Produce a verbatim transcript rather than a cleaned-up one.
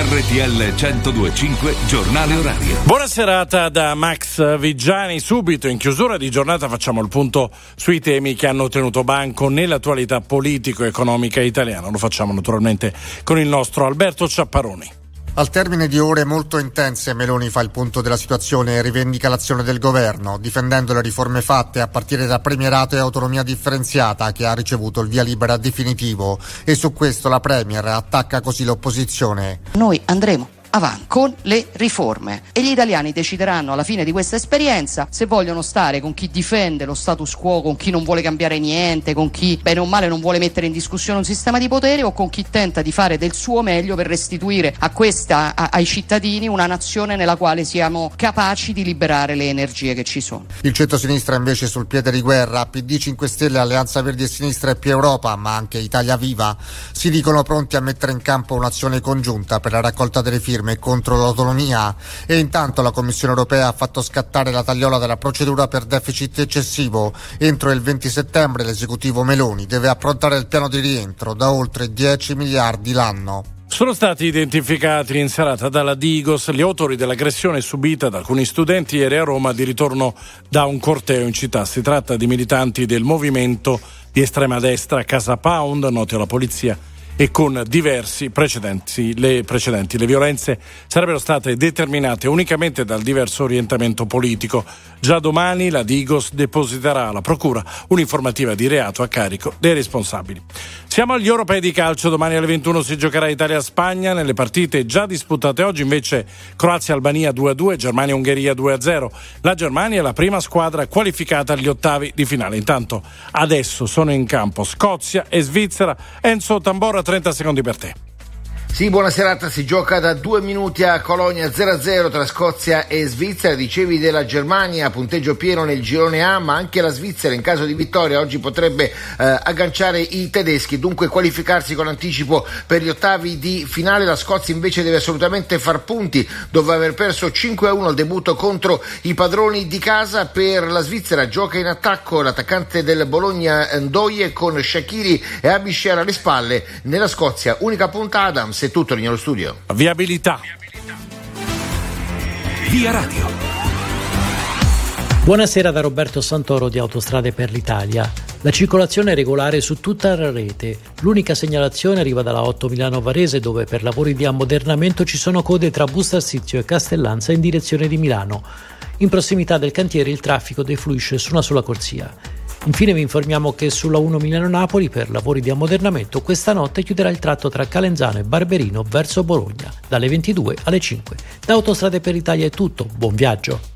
R T L centodue e cinque Giornale Orario. Buona serata da Max Viggiani. Subito in chiusura di giornata facciamo il punto sui temi che hanno tenuto banco nell'attualità politico-economica italiana. Lo facciamo naturalmente con il nostro Alberto Ciapparoni. Al termine di ore molto intense, Meloni fa il punto della situazione e rivendica l'azione del governo, difendendo le riforme fatte a partire da premierato e autonomia differenziata, che ha ricevuto il via libera definitivo. E su questo la Premier attacca così l'opposizione. Noi andremo avanti con le riforme e gli italiani decideranno alla fine di questa esperienza se vogliono stare con chi difende lo status quo, con chi non vuole cambiare niente, con chi bene o male non vuole mettere in discussione un sistema di potere, o con chi tenta di fare del suo meglio per restituire a questa a, ai cittadini una nazione nella quale siamo capaci di liberare le energie che ci sono. Il centro-sinistra invece sul piede di guerra. P D, cinque Stelle, Alleanza Verdi e Sinistra e più Europa, ma anche Italia Viva, si dicono pronti a mettere in campo un'azione congiunta per la raccolta delle firme contro l'autonomia. E intanto la Commissione europea ha fatto scattare la tagliola della procedura per deficit eccessivo. Entro il venti settembre l'esecutivo Meloni deve approntare il piano di rientro da oltre dieci miliardi l'anno. Sono stati identificati in serata dalla Digos gli autori dell'aggressione subita da alcuni studenti ieri a Roma di ritorno da un corteo in città. Si tratta di militanti del movimento di estrema destra Casa Pound, noti alla polizia, e con diversi precedenti. Le precedenti. Le violenze sarebbero state determinate unicamente dal diverso orientamento politico. Già domani la Digos depositerà alla Procura un'informativa di reato a carico dei responsabili. Siamo agli europei di calcio. Domani alle ventuno si giocherà Italia-Spagna. Nelle partite già disputate oggi invece Croazia-Albania due a due, Germania-Ungheria due a zero. La Germania è la prima squadra qualificata agli ottavi di finale. Intanto adesso sono in campo Scozia e Svizzera. Enzo Tambora, trenta secondi per te. Sì, buona serata. Si gioca da due minuti a Colonia, zero a zero tra Scozia e Svizzera. Dicevi della Germania, punteggio pieno nel girone A, ma anche la Svizzera in caso di vittoria oggi potrebbe eh, agganciare i tedeschi, dunque qualificarsi con anticipo per gli ottavi di finale. La Scozia invece deve assolutamente far punti dopo aver perso cinque a uno al debutto contro i padroni di casa. Per la Svizzera gioca in attacco l'attaccante del Bologna Ndoye con Shaqiri e Abisher alle spalle. Nella Scozia unica punta Adams. È tutto nello studio. Viabilità. Via Radio. Buonasera da Roberto Santoro di Autostrade per l'Italia. La circolazione è regolare su tutta la rete. L'unica segnalazione arriva dalla otto Milano Varese, dove per lavori di ammodernamento ci sono code tra Bustarsizio e Castellanza in direzione di Milano. In prossimità del cantiere il traffico defluisce su una sola corsia. Infine vi informiamo che sulla uno Milano-Napoli per lavori di ammodernamento questa notte chiuderà il tratto tra Calenzano e Barberino verso Bologna dalle ventidue alle cinque. Da Autostrade per l'Italia è tutto, buon viaggio!